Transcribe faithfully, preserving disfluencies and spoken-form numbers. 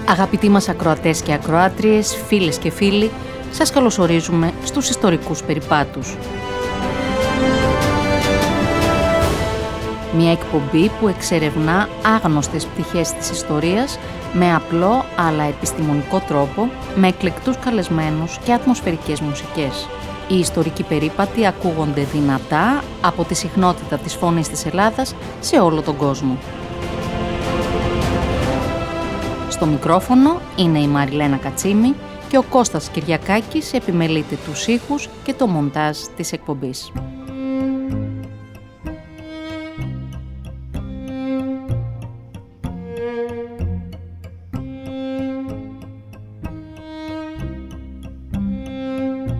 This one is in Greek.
Αγαπητοί μας ακροατές και ακροάτριες, φίλες και φίλοι, σας καλωσορίζουμε στους ιστορικούς περιπάτους. Μια εκπομπή που εξερευνά άγνωστες πτυχές της ιστορίας με απλό αλλά επιστημονικό τρόπο, με εκλεκτούς καλεσμένους και ατμοσφαιρικές μουσικές. Οι ιστορικοί περίπατοι ακούγονται δυνατά από τη συχνότητα της φωνής της Ελλάδας σε όλο τον κόσμο. Στο μικρόφωνο είναι η Μαριλένα Κατσίμη και ο Κώστας Κυριακάκης επιμελείται τους ήχους και το μοντάζ της εκπομπής.